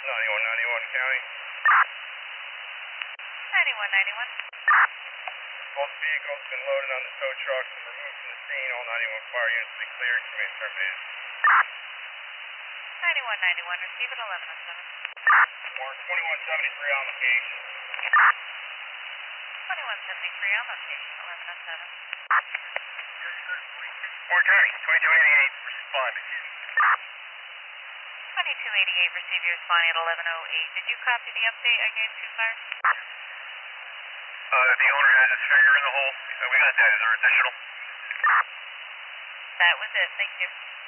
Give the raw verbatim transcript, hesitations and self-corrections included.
ninety-one ninety-one County. ninety-one ninety-one. Both vehicles been loaded on the tow trucks and removed from the scene. All ninety-one fire units been cleared. Command terminated. ninety-one ninety-one, receive at eleven oh seven. Or twenty-one seventy-three on location. twenty-one seventy-three on location, eleven oh seven. Warren County, twenty-two eighty-eight, responding. twenty-two eighty-eight, receive your responding at eleven oh eight. Did you copy the update I gave to fire? Uh, the owner has his finger in the hole. Uh, we got that. Is there additional? That was it, thank you.